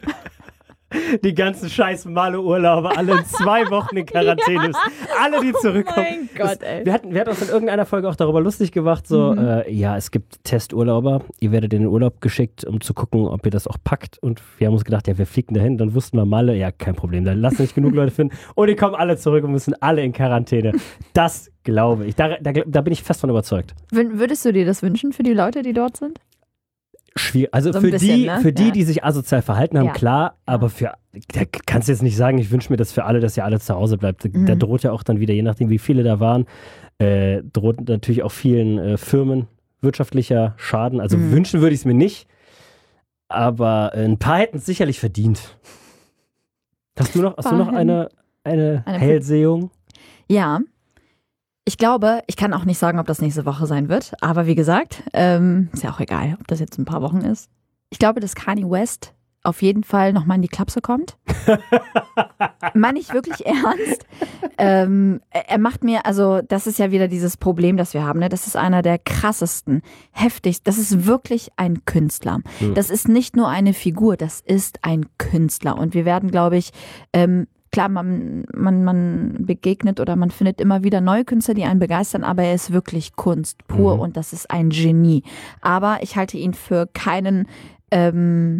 die ganzen scheiß Malle-Urlauber alle in zwei Wochen in Quarantäne ist. Ja. Alle, die zurückkommen. Oh mein Gott, ey. Das, wir, hatten, wir hatten uns in irgendeiner Folge auch darüber lustig gemacht, so, mhm. äh, ja, es gibt Testurlauber, ihr werdet in den Urlaub geschickt, um zu gucken, ob ihr das auch packt. Und wir haben uns gedacht, ja, wir fliegen dahin. Dann wussten wir Malle, ja, kein Problem, dann lassen nicht genug Leute finden. Und die kommen alle zurück und müssen alle in Quarantäne. Das glaube ich. Da, da, da bin ich fest von überzeugt. Würdest du dir das wünschen für die Leute, die dort sind? Schwierig. Also so für, bisschen, die, ne? für die, ja. die sich asozial verhalten haben, ja. klar, aber für, da kannst du jetzt nicht sagen, ich wünsche mir das für alle, dass ihr alle zu Hause bleibt. Mhm. Da droht ja auch dann wieder, je nachdem wie viele da waren, äh, droht natürlich auch vielen äh, Firmen wirtschaftlicher Schaden. Also mhm. wünschen würde ich es mir nicht, aber ein paar hätten es sicherlich verdient. Hast du noch, hast du noch eine, eine, eine Hellsehung? Ja. Ich glaube, ich kann auch nicht sagen, ob das nächste Woche sein wird, aber wie gesagt, ähm, ist ja auch egal, ob das jetzt ein paar Wochen ist. Ich glaube, dass Kanye West auf jeden Fall nochmal in die Klapse kommt. Meine ich wirklich ernst. Ähm, er macht mir, also das ist ja wieder dieses Problem, das wir haben, ne? Das ist einer der krassesten, heftigsten, das ist wirklich ein Künstler. Mhm. Das ist nicht nur eine Figur, das ist ein Künstler. Und wir werden, glaube ich, ähm, klar, man, man, man begegnet oder man findet immer wieder neue Künstler, die einen begeistern, aber er ist wirklich Kunst pur mhm. und das ist ein Genie. Aber ich halte ihn für keinen, ähm,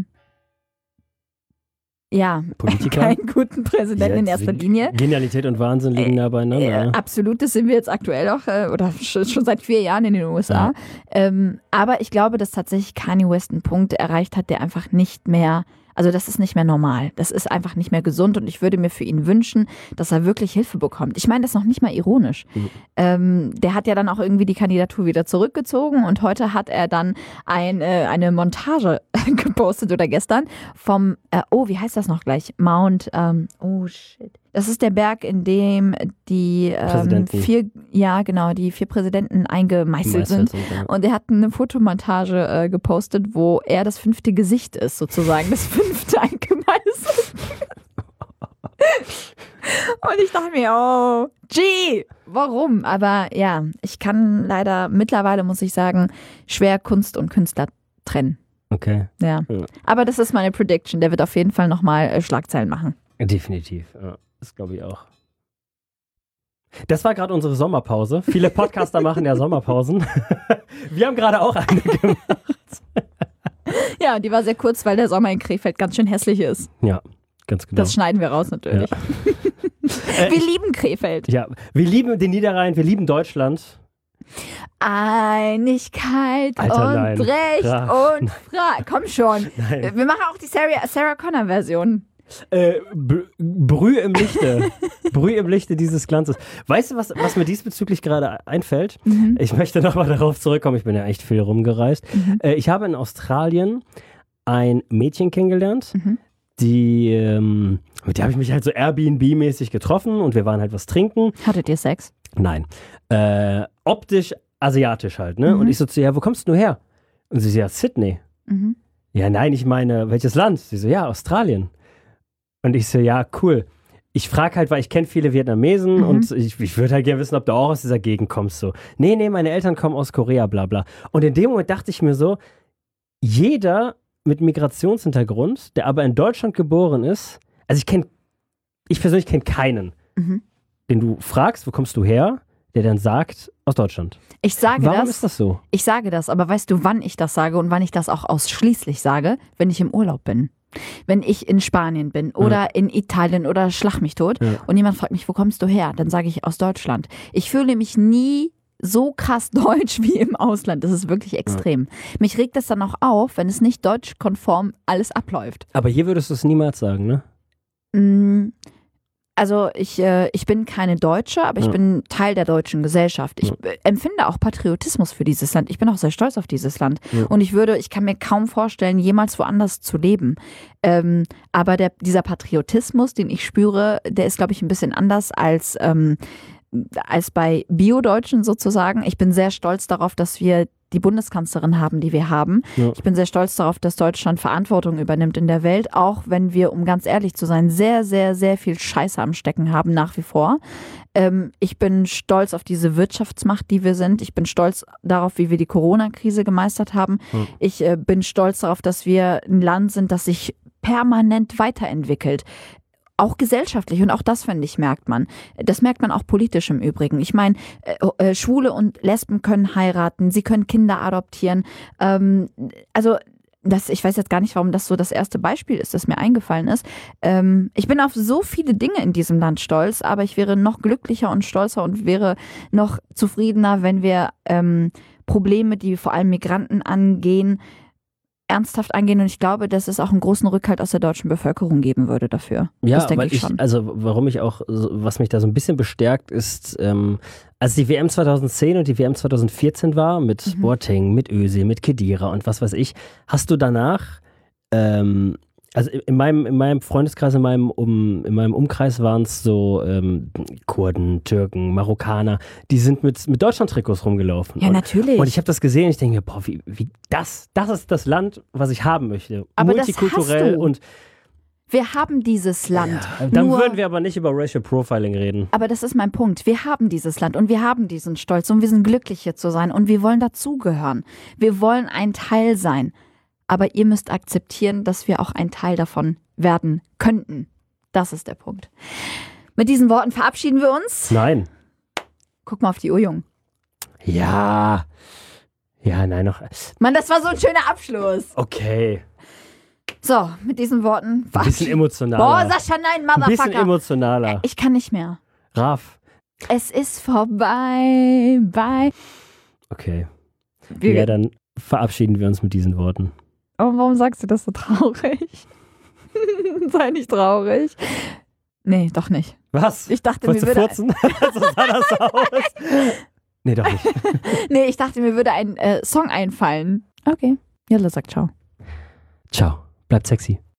ja, Politiker? keinen guten Präsidenten ja, in erster Linie. Genialität und Wahnsinn liegen äh, nah beieinander. Äh, absolut, das sind wir jetzt aktuell auch, äh, oder schon, schon seit vier Jahren in den U S A. Ja. Ähm, aber ich glaube, dass tatsächlich Kanye West einen Punkt erreicht hat, der einfach nicht mehr, also das ist nicht mehr normal. Das ist einfach nicht mehr gesund und ich würde mir für ihn wünschen, dass er wirklich Hilfe bekommt. Ich meine das noch nicht mal ironisch. Mhm. Ähm, der hat ja dann auch irgendwie die Kandidatur wieder zurückgezogen und heute hat er dann ein, äh, eine Montage gepostet oder gestern vom, äh, oh, wie heißt das noch gleich? Mount, ähm, oh shit. Das ist der Berg, in dem die ähm, vier, ja genau, die vier Präsidenten eingemeißelt sind. sind ja. Und er hat eine Fotomontage äh, gepostet, wo er das fünfte Gesicht ist, sozusagen, das fünfte eingemeißelt. Und ich dachte mir, oh, gee, warum? Aber ja, ich kann leider, mittlerweile muss ich sagen, schwer Kunst und Künstler trennen. Okay. Ja. ja. Aber das ist meine Prediction, der wird auf jeden Fall nochmal äh, Schlagzeilen machen. Definitiv, ja. Das glaube ich auch. Das war gerade unsere Sommerpause. Viele Podcaster machen ja Sommerpausen. Wir haben gerade auch eine gemacht. Ja, die war sehr kurz, weil der Sommer in Krefeld ganz schön hässlich ist. Ja, ganz genau. Das schneiden wir raus natürlich. Ja. Wir lieben Krefeld. Ja, wir lieben den Niederrhein, wir lieben Deutschland. Einigkeit Alter, und nein. Recht Krass. und Freiheit. Komm schon. Nein. Wir machen auch die Sarah, Sarah Connor-Version. Äh, b- Brühe im Lichte. Brühe im Lichte dieses Glanzes. Weißt du, was, was mir diesbezüglich gerade einfällt? Mhm. Ich möchte nochmal darauf zurückkommen. Ich bin ja echt viel rumgereist. Mhm. Äh, ich habe in Australien ein Mädchen kennengelernt, Mhm. die, ähm, mit der habe ich mich halt so Airbnb-mäßig getroffen und wir waren halt was trinken. Hattet ihr Sex? Nein. Äh, optisch asiatisch halt, ne? Mhm. Und ich so zu ihr, wo kommst du her? Und sie so, ja, Sydney. Mhm. Ja, nein, ich meine, welches Land? Sie so, ja, Australien. Und ich so, ja, cool. Ich frage halt, weil ich kenne viele Vietnamesen Mhm. und ich, ich würde halt gerne wissen, ob du auch aus dieser Gegend kommst. So, nee, nee, meine Eltern kommen aus Korea, bla bla. Und in dem Moment dachte ich mir so, jeder mit Migrationshintergrund, der aber in Deutschland geboren ist, also ich kenne, ich persönlich kenne keinen, Mhm. den du fragst, wo kommst du her, der dann sagt, aus Deutschland. Ich sage Warum das. ist das so? Ich sage das, aber weißt du, wann ich das sage und wann ich das auch ausschließlich sage? Wenn ich im Urlaub bin. Wenn ich in Spanien bin oder Ja. in Italien oder schlag mich tot Ja. und jemand fragt mich, wo kommst du her? Dann sage ich aus Deutschland. Ich fühle mich nie so krass deutsch wie im Ausland. Das ist wirklich extrem. Mich regt es dann auch auf, wenn es nicht deutschkonform alles abläuft. Aber hier würdest du es niemals sagen, ne? Mm, Also ich, äh, ich bin keine Deutsche, aber ich Ja. bin Teil der deutschen Gesellschaft. Ich Ja. äh, empfinde auch Patriotismus für dieses Land. Ich bin auch sehr stolz auf dieses Land. Ja. Und ich würde, ich kann mir kaum vorstellen, jemals woanders zu leben. Ähm, aber der, dieser Patriotismus, den ich spüre, der ist, glaube ich, ein bisschen anders als, ähm, als bei Bio-Deutschen sozusagen. Ich bin sehr stolz darauf, dass wir die Bundeskanzlerin haben, die wir haben. Ja. Ich bin sehr stolz darauf, dass Deutschland Verantwortung übernimmt in der Welt, auch wenn wir, um ganz ehrlich zu sein, sehr, sehr, sehr viel Scheiße am Stecken haben, nach wie vor. Ähm, ich bin stolz auf diese Wirtschaftsmacht, die wir sind. Ich bin stolz darauf, wie wir die Corona-Krise gemeistert haben. Hm. Ich äh, bin stolz darauf, dass wir ein Land sind, das sich permanent weiterentwickelt. Auch gesellschaftlich, und auch das, finde ich, merkt man. Das merkt man auch politisch im Übrigen. Ich meine, äh, äh, Schwule und Lesben können heiraten, sie können Kinder adoptieren. Ähm, also das, ich weiß jetzt gar nicht, warum das so das erste Beispiel ist, das mir eingefallen ist. Ähm, ich bin auf so viele Dinge in diesem Land stolz, aber ich wäre noch glücklicher und stolzer und wäre noch zufriedener, wenn wir ähm, Probleme, die vor allem Migranten angehen, ernsthaft angehen, und ich glaube, dass es auch einen großen Rückhalt aus der deutschen Bevölkerung geben würde dafür. Ja, das denke weil ich ich, schon. also warum ich auch, so- was mich da so ein bisschen bestärkt, ist, ähm, als die W M zweitausendzehn und die W M zweitausendvierzehn war, mit Mhm. Boateng, mit Özil, mit Khedira und was weiß ich, hast du danach, ähm, also in meinem, in meinem Freundeskreis, in meinem, um, in meinem Umkreis waren es so ähm, Kurden, Türken, Marokkaner, die sind mit, mit Deutschland-Trikots rumgelaufen. Ja, und, natürlich. und ich habe das gesehen und ich denke mir, boah, wie, wie das, das ist das Land, was ich haben möchte. Aber das Multikulturell hast du. und Wir haben dieses Land. dann Nur, würden wir aber nicht über Racial Profiling reden. aber das ist mein Punkt. Wir haben dieses Land und wir haben diesen Stolz und wir sind glücklich, hier zu sein und wir wollen dazugehören. Wir wollen ein Teil sein. Aber ihr müsst akzeptieren, dass wir auch ein Teil davon werden könnten. Das ist der Punkt. Mit diesen Worten verabschieden wir uns. Nein. Guck mal auf die Uhr, Jung. Ja. Ja, nein, noch. Mann, das war so ein schöner Abschluss. Okay. So, mit diesen Worten Ein bisschen verabschieden. emotionaler. Boah, Sascha, nein, Ein bisschen Motherfucker. emotionaler. Ich kann nicht mehr. Raf. Es ist vorbei. Bye. Okay. Wir, Ja, dann verabschieden wir uns mit diesen Worten. Oh, warum sagst du das so traurig? Sei nicht traurig. Nee, doch nicht. Was? Ich dachte, mir Wolltest du würde, furzen? So sah das aus. Nee, doch nicht. nee, ich dachte, mir würde ein äh, Song einfallen. Okay. Jalla sagt ciao. Ciao. Bleibt sexy.